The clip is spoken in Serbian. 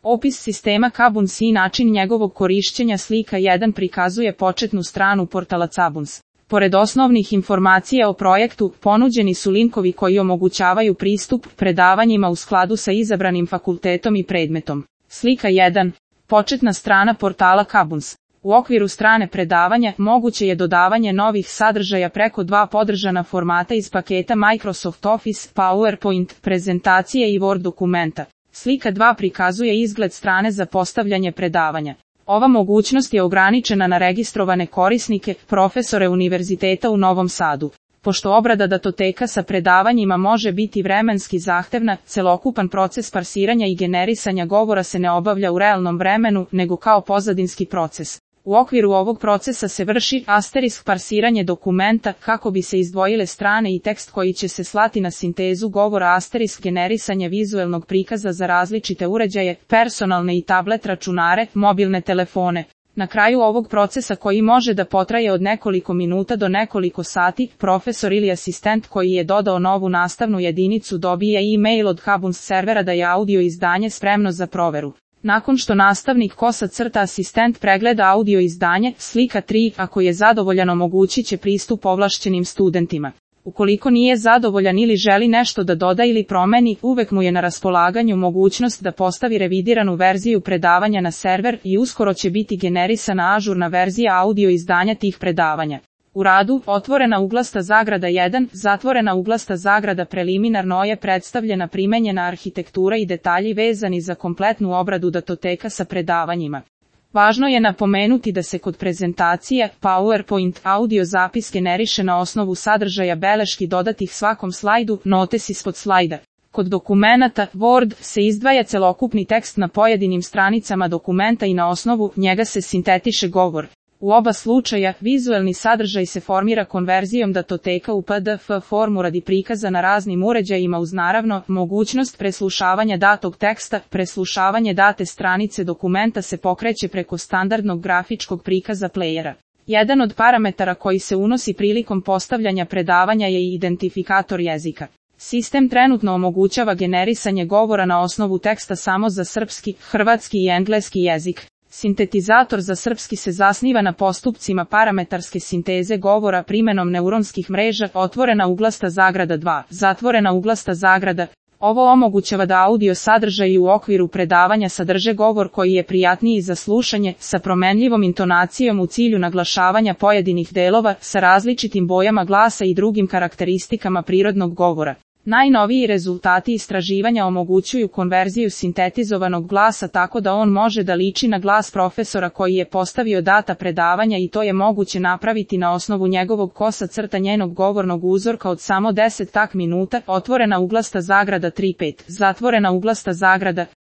Opis sistema Kabuns i način njegovog korišćenja. Slika 1 prikazuje početnu stranu portala Kabuns. Pored osnovnih informacija o projektu, ponuđeni su linkovi koji omogućavaju pristup predavanjima u skladu sa izabranim fakultetom i predmetom. Slika 1. Početna strana portala Kabuns. U okviru strane predavanja moguće je dodavanje novih sadržaja preko 2 podržana formata iz paketa Microsoft Office, PowerPoint, prezentacije i Word dokumenta. Slika 2 prikazuje izgled strane za postavljanje predavanja. Ova mogućnost je ograničena na registrovane korisnike, profesore Univerziteta u Novom Sadu. Pošto obrada datoteka sa predavanjima može biti vremenski zahtevna, celokupan proces parsiranja i generisanja govora se ne obavlja u realnom vremenu, nego kao pozadinski proces. U okviru ovog procesa se vrši parsiranje dokumenta kako bi se izdvojile strane i tekst koji će se slati na sintezu govora. Generisanje vizuelnog prikaza za različite uređaje, personalne i tablet računare, mobilne telefone. Na kraju ovog procesa, koji može da potraje od nekoliko minuta do nekoliko sati, profesor ili asistent koji je dodao novu nastavnu jedinicu dobije e-mail od Kabuns servera da je audio izdanje spremno za proveru. Nakon što nastavnik asistent pregleda audio izdanje, slika 3, ako je zadovoljan, omogućit će pristup ovlašćenim studentima. Ukoliko nije zadovoljan ili želi nešto da doda ili promeni, uvek mu je na raspolaganju mogućnost da postavi revidiranu verziju predavanja na server i uskoro će biti generisana ažurna verzija audio izdanja tih predavanja. U radu, otvorena uglasta zagrada 1, zatvorena uglasta zagrada preliminarno je predstavljena primenjena arhitektura i detalji vezani za kompletnu obradu datoteka sa predavanjima. Važno je napomenuti da se kod prezentacije PowerPoint audio zapis generiše na osnovu sadržaja beleški dodatih svakom slajdu, notes ispod slajda. Kod dokumenata Word se izdvaja celokupni tekst na pojedinim stranicama dokumenta i na osnovu njega se sintetiše govor. U oba slučaja, vizuelni sadržaj se formira konverzijom datoteka u PDF formu radi prikaza na raznim uređajima uz naravno mogućnost preslušavanja datog teksta. Preslušavanje date stranice dokumenta se pokreće preko standardnog grafičkog prikaza playera. Jedan od parametara koji se unosi prilikom postavljanja predavanja je i identifikator jezika. Sistem trenutno omogućava generisanje govora na osnovu teksta samo za srpski, hrvatski i engleski jezik. Sintetizator za srpski se zasniva na postupcima parametarske sinteze govora primenom neuronskih mreža. Otvorena uglasta zagrada 2, zatvorena uglasta zagrada. Ovo omogućava da audio sadržaji u okviru predavanja sadrže govor koji je prijatniji za slušanje, sa promenljivom intonacijom u cilju naglašavanja pojedinih delova, sa različitim bojama glasa i drugim karakteristikama prirodnog govora. Najnoviji rezultati istraživanja omogućuju konverziju sintetizovanog glasa tako da on može da liči na glas profesora koji je postavio data predavanja i to je moguće napraviti na osnovu njegovog njenog govornog uzorka od samo 10 minuta. Otvorena uglasta zagrada 3.5, zatvorena uglasta zagrada.